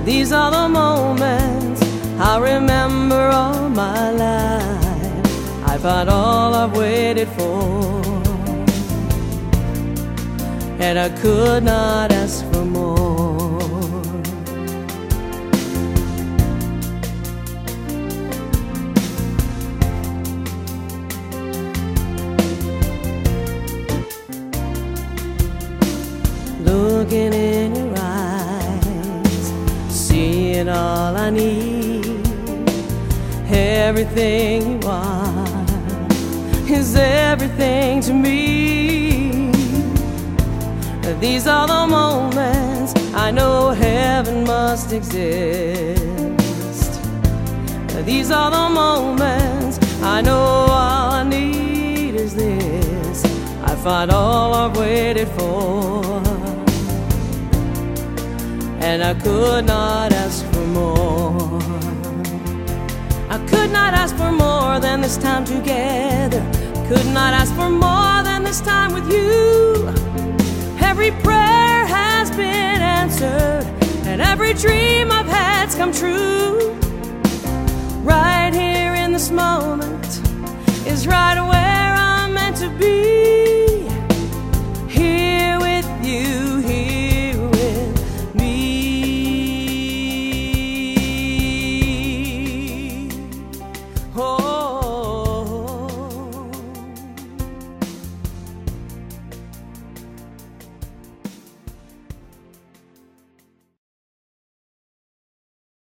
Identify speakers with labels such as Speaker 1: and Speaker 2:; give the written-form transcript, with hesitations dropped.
Speaker 1: These are the moments I remember all my life. I found all I've waited for, and I could not ask for more. Looking in your eyes, seeing all I need. Everything you are is everything to me. These are the moments I know heaven must exist. These are the moments I know all I need is this. I find all I've waited for, and I could not ask for more. I could not ask for more than this time together. Could not ask for more than this time with you. Every prayer has been answered, and every dream I've had's come true. Right here in this moment is right where I'm meant to be.